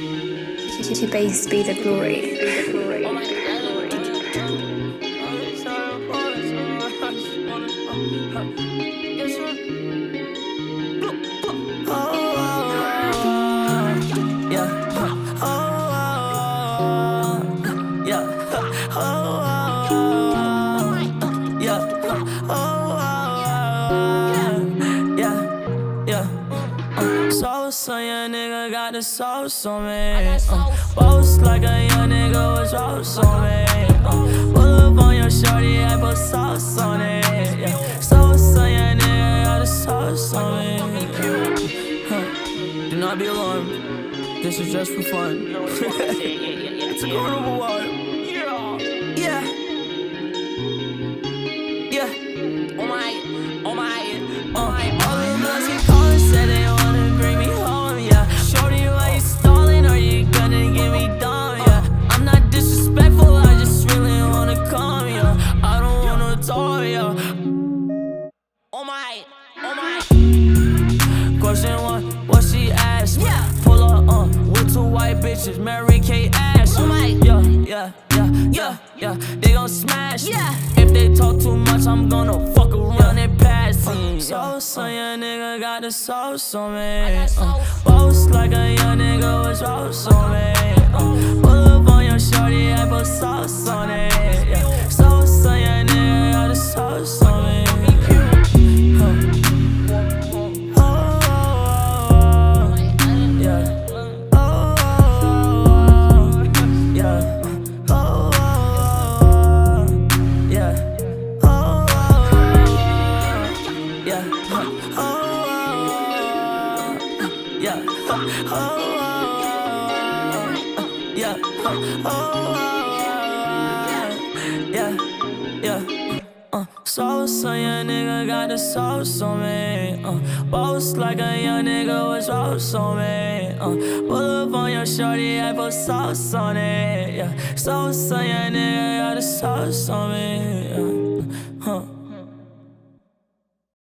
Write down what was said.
To base be the glory. So young nigga got the sauce on me. Boast like a young nigga was roast on me. Pull up on your shorty, I put sauce on it. So young nigga got the sauce on me. Do not be alarmed. This is just for fun. It's a carnival vibe. Yeah. Oh my. All the bloods get calling, said they wanna bring me home. Yeah. Shorty, why you stalling? Are you gonna get me down? Yeah. I'm not disrespectful, I just really wanna come. Yeah. I don't wanna talk. Yeah. Oh my. Question one, what she asked me? Yeah. Pull up, with two white bitches, Mary Kate Ash. Oh my. Yeah. They gon' smash. Yeah. If they talk too much, I'm gonna fuck around and pass it. So young nigga got the sauce on me. Boast like a young nigga was roast on me. Pull up on your shorty, I put sauce on it. Yeah. So young nigga got the sauce on me. So young nigga got the sauce on me. Boast like a young nigga was roast on me. Pull up on your shorty, I put sauce on it. Yeah. So young nigga got the sauce on me.